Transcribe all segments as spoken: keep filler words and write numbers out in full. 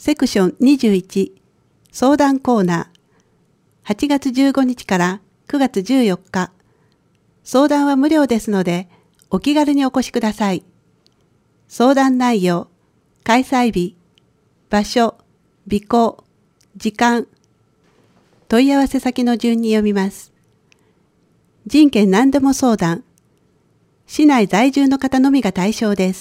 セクションにじゅういち相談コーナーはちがつじゅうごにちからくがつじゅうよっか相談は無料ですのでお気軽にお越しください。相談内容、開催日、場所、備考、時間、問い合わせ先の順に読みます。人権何でも相談、市内在住の方のみが対象です。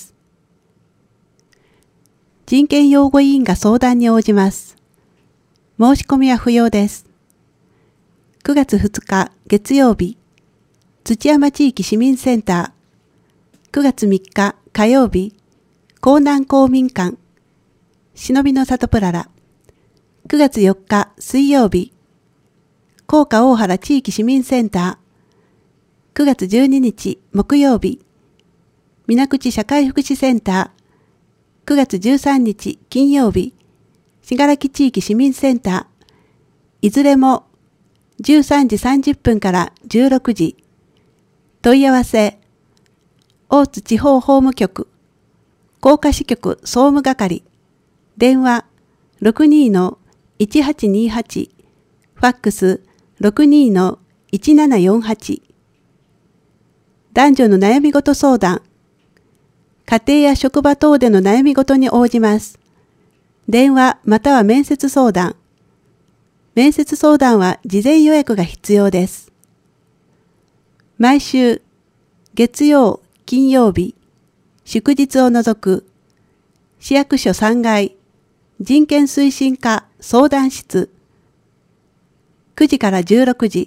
人権擁護委員が相談に応じます。申し込みは不要です。くがつふつか月曜日、土山地域市民センター。くがつみっか火曜日、江南公民館。忍びの里プララ。くがつよっか水曜日、甲賀大原地域市民センター。くがつじゅうににち木曜日、水口社会福祉センター。くがつじゅうさんにち金曜日、信楽地域市民センター。いずれもじゅうさんじさんじゅっぷんからじゅうろくじ。問い合わせ、大津地方法務局、甲賀支局総務係、電話 ろくにーのいちはちにはち、ファックス ろくにーのいちななよんはち。男女の悩み事相談、家庭や職場等での悩み事に応じます。電話または面接相談。面接相談は事前予約が必要です。毎週、月曜、金曜日、祝日を除く、市役所さんがい、人権推進課相談室、くじからじゅうろくじ。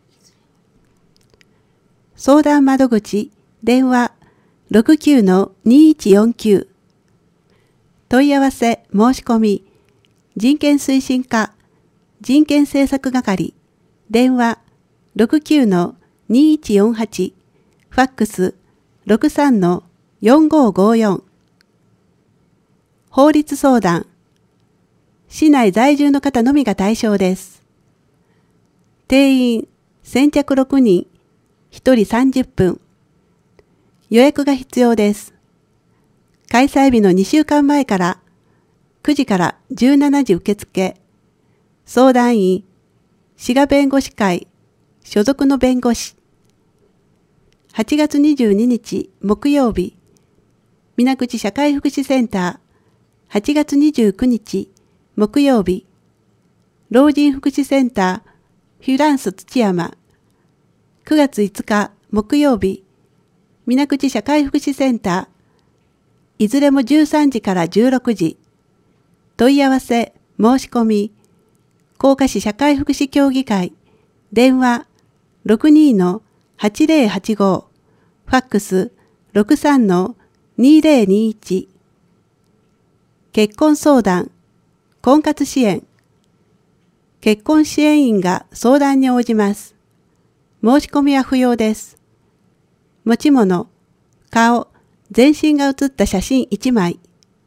相談窓口、電話 ろくきゅうのにいちよんきゅう。問い合わせ、申し込み、人権推進課、人権政策係、電話 ろくきゅうのにいちよんはち、ファックス ろくさんのよんごごよん。法律相談、市内在住の方のみが対象です。定員、先着ろくにん、ひとりさんじゅっぷん。予約が必要です。開催日のにしゅうかんまえからくじからじゅうしちじ受付。相談員、滋賀弁護士会、所属の弁護士。はちがつにじゅうににち木曜日、水口社会福祉センター。はちがつにじゅうくにち木曜日、老人福祉センター、フィランス土山。くがついつか木曜日、水口社会福祉センター。いずれもじゅうさんじからじゅうろくじ。問い合わせ、申し込み、甲賀市社会福祉協議会、電話 ろくにーのはちぜろはちご、ファックス ろくさんのにぜろにいち。結婚相談、婚活支援。結婚支援員が相談に応じます。申し込みは不要です。持ち物、顔、全身が写った写真いちまい。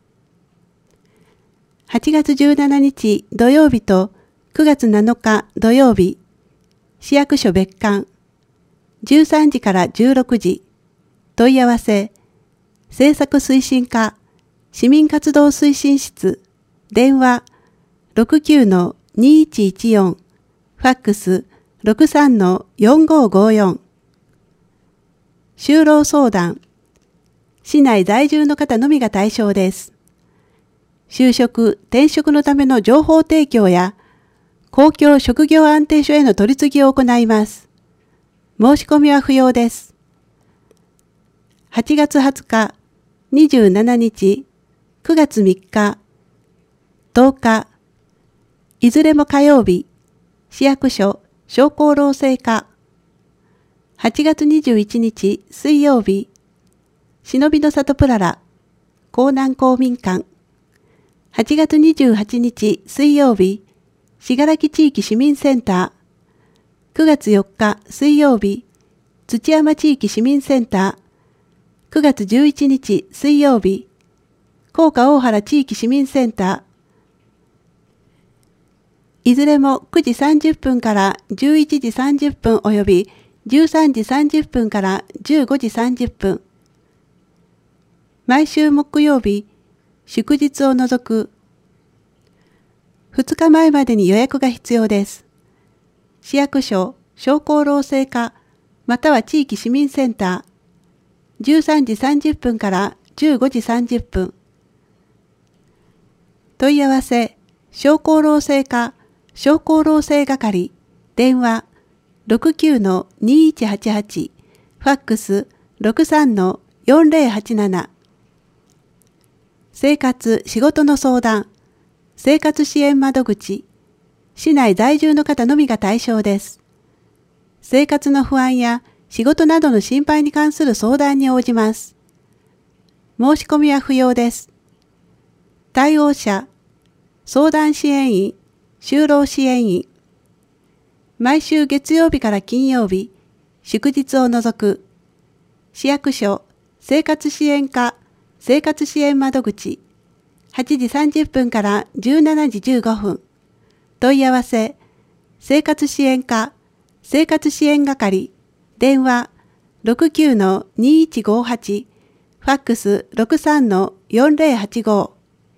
はちがつじゅうしちにち土曜日とくがつなのか土曜日、市役所別館、じゅうさんじからじゅうろくじ。問い合わせ、政策推進課、市民活動推進室、電話 ろくきゅうのにいちいちよん、ファックス ろくさんのよんごごよん。就労相談、市内在住の方のみが対象です。就職・転職のための情報提供や公共職業安定所への取り次ぎを行います。申し込みは不要です。はちがつはつか、にじゅうしちにち、くがつみっか、とおか、いずれも火曜日、市役所商工労政課。はちがつにじゅういちにち水曜日、忍びの里プララ、江南公民館。はちがつにじゅうはちにち水曜日、信楽地域市民センター。くがつよっか水曜日、土山地域市民センター。くがつじゅういちにち水曜日、甲賀大原地域市民センター。いずれもくじさんじゅっぷんからじゅういちじさんじゅっぷんおよびじゅうさんじさんじゅっぷんからじゅうごじさんじゅっぷん。毎週木曜日、祝日を除くふつかまえまでに予約が必要です。市役所、商工労政課、または地域市民センター、じゅうさんじさんじゅっぷんからじゅうごじさんじゅっぷん。問い合わせ、商工労政課、商工労政係、電話 ろくきゅうのにいちはちはち、ファックス ろくさんのよんぜろはちなな。生活・仕事の相談、生活支援窓口、市内在住の方のみが対象です。生活の不安や仕事などの心配に関する相談に応じます。申し込みは不要です。対応者、相談支援員、就労支援員。毎週月曜日から金曜日、祝日を除く、市役所、生活支援課、生活支援窓口、はちじさんじゅっぷんからじゅうしちじじゅうごふん。問い合わせ、生活支援課、生活支援係、電話 ろくきゅうのにいちごはち、ファックス ろくさんのよんぜろはちご。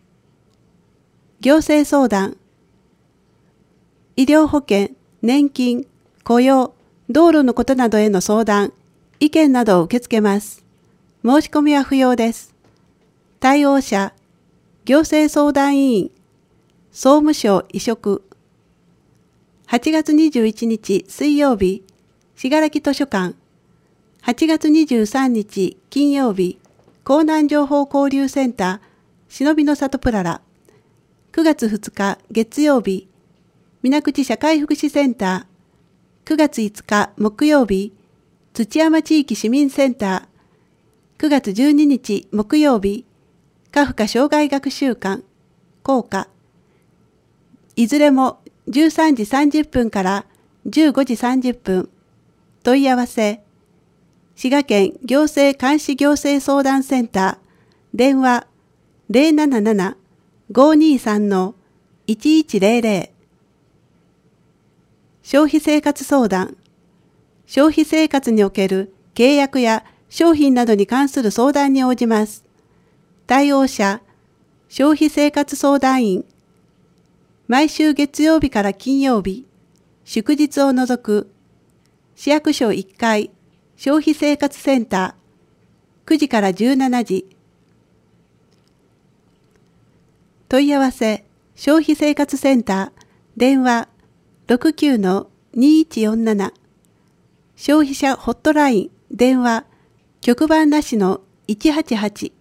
行政相談、医療保険、年金、雇用、道路のことなどへの相談、意見などを受け付けます。申し込みは不要です。対応者、行政相談委員、総務省委嘱。はちがつにじゅういちにち水曜日、信楽図書館。はちがつにじゅうさんにち金曜日、江南情報交流センター、忍びの里プララ。くがつふつか月曜日、水口社会福祉センター。くがついつか木曜日、土山地域市民センター。くがつじゅうににち木曜日、家父家障害学習館、校歌。いずれもじゅうさんじさんじゅっぷんからじゅうごじさんじゅっぷん。問い合わせ、滋賀県行政監視行政相談センター、電話 ゼロなななな ごにさんのいちいちゼロゼロ。消費生活相談、消費生活における契約や商品などに関する相談に応じます。対応者、消費生活相談員。毎週月曜日から金曜日、祝日を除く、市役所いっかい、消費生活センター、くじからじゅうしちじ。問い合わせ、消費生活センター、電話 ろくきゅうのにいちよんなな。消費者ホットライン、電話、局番なしのいちはちはち。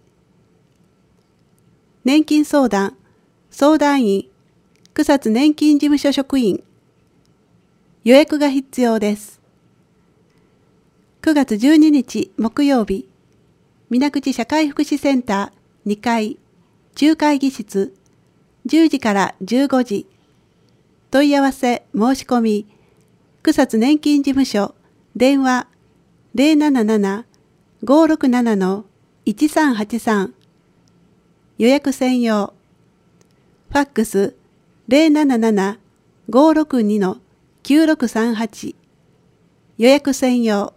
年金相談、相談員、草津年金事務所職員。予約が必要です。くがつじゅうににち木曜日、水口社会福祉センターにかい、中会議室、じゅうじからじゅうごじ。問い合わせ申し込み、草津年金事務所、電話 ゼロなななな ごろくななのいちさんはちさん。予約専用。ファックス ゼロなななな ごろくにのきゅうろくさんはち。予約専用。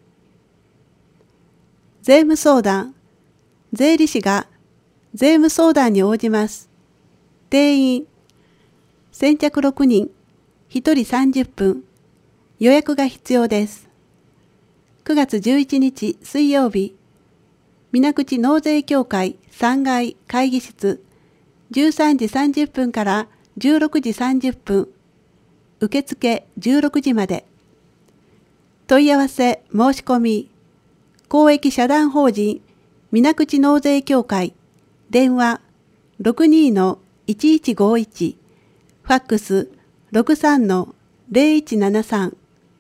税務相談。税理士が税務相談に応じます。定員。先着ろくにん。ひとりさんじゅっぷん。予約が必要です。くがつじゅういちにち水曜日。水口納税協会さんがい会議室。じゅうさんじさんじゅっぷんからじゅうろくじさんじゅっぷん。受付じゅうろくじまで。問い合わせ申し込み。公益社団法人水口納税協会。電話 ろくにのいちいちごいち。ファックス ろくさんのゼロいちななさん。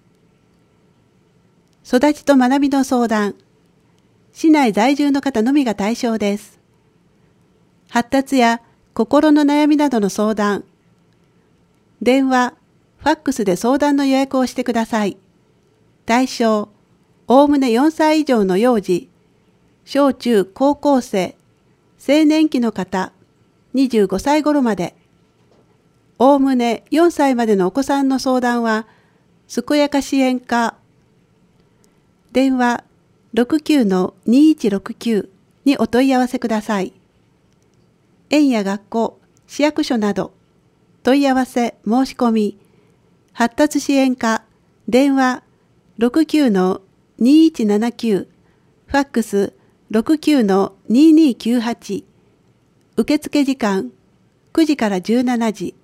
育ちと学びの相談。市内在住の方のみが対象です。発達や心の悩みなどの相談。電話、ファックスで相談の予約をしてください。対象、おおむねよんさい以上の幼児、小中高校生、青年期の方、にじゅうごさい頃まで。おおむねよんさいまでのお子さんの相談は、健やか支援課。電話 ろくきゅうのにいちろくきゅう にお問い合わせください。園や学校、市役所など、 問い合わせ申し込み、発達支援課、電話 ろくきゅうのにいちななきゅう、ファックス ろくきゅうのににきゅうはち、受付時間くじからじゅうしちじ。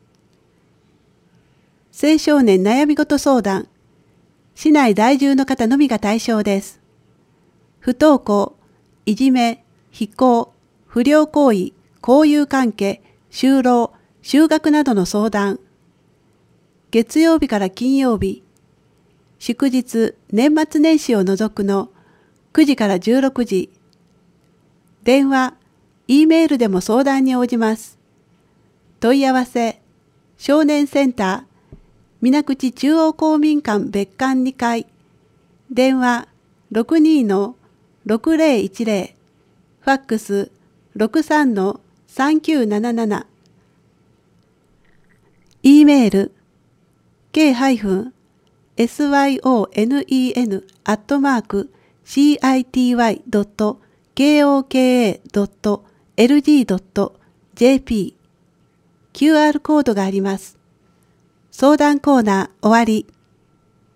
青少年悩み事相談、市内在住の方のみが対象です。不登校、いじめ、非行、不良行為、交友関係、就労、就学などの相談。月曜日から金曜日、祝日、年末年始を除くのくじからじゅうろくじ。電話、Eメールでも相談に応じます。問い合わせ、少年センター、水口中央公民館別館にかい、電話 ろくにのろくぜろいちぜろ、ファックス ろくさんのさんきゅうなななな、E メール ケーエスワイオーエヌイーエヌ アットマーク シーアイティーワイ ドット ケーオーケーエー ドット エルジー ドット ジェーピー キューアール コードがあります。相談コーナー終わり。